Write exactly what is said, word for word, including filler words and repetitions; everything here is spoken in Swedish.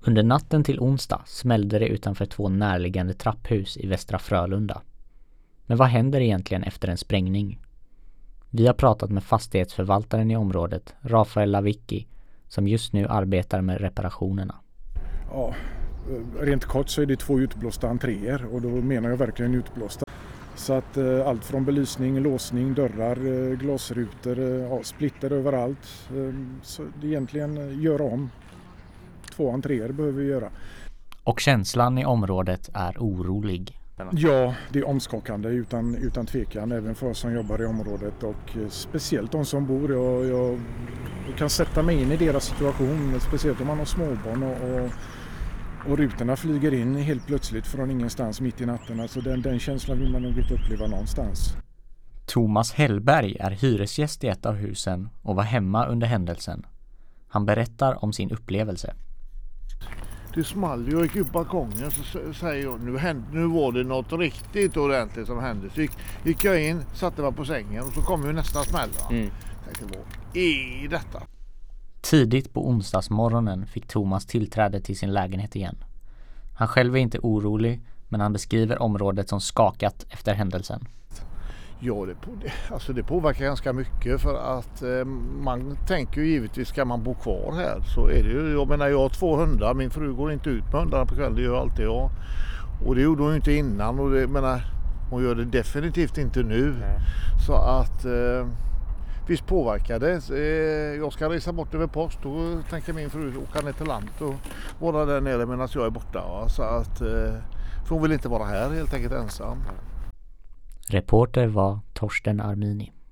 Under natten till onsdag smällde det utanför två närliggande trapphus i Västra Frölunda. Men vad händer egentligen efter en sprängning? Vi har pratat med fastighetsförvaltaren i området, Rafael Lavicki, som just nu arbetar med reparationerna. Ja, rent kort så är det två utblåsta entréer och då menar jag verkligen utblåsta. Så att eh, allt från belysning, låsning, dörrar, eh, glasrutor, eh, ja, splitter överallt. Eh, så det egentligen gör om. Två entréer behöver vi göra. Och känslan i området är orolig. Ja, det är omskakande utan, utan tvekan, även för oss som jobbar i området och eh, speciellt de som bor. Jag, jag, jag kan sätta mig in i deras situation, speciellt om man har småbarn och, och, och rutorna flyger in helt plötsligt från ingenstans mitt i natten. Alltså den, den känslan vill man nog inte uppleva någonstans. Thomas Hellberg är hyresgäst i ett av husen och var hemma under händelsen. Han berättar om sin upplevelse. Det small, jag gick upp balkongen så säger jag, nu, hände, nu var det något riktigt ordentligt som hände. Så gick, gick jag in, satte mig på sängen och så kom ju nästan smälla. Mm. Tänkte, vad är detta? Tidigt på onsdagsmorgonen fick Thomas tillträde till sin lägenhet igen. Han själv är inte orolig, men han beskriver området som skakat efter händelsen. Ja, det, alltså det påverkar ganska mycket för att eh, man tänker ju givetvis, ska man bo kvar här så är det ju, jag menar jag har två hundar, min fru går inte ut med hundarna på kvällen, det gör alltid jag. Och det gjorde hon ju inte innan och det, menar, hon gör det definitivt inte nu. Nej. Så att eh, visst påverkar det. Eh, jag ska resa bort över post, då tänker min fru åka ner till land och vara där nere medan jag är borta. Va? Så att, eh, för hon vill inte vara här helt enkelt ensam. Reporter var Torsten Armini.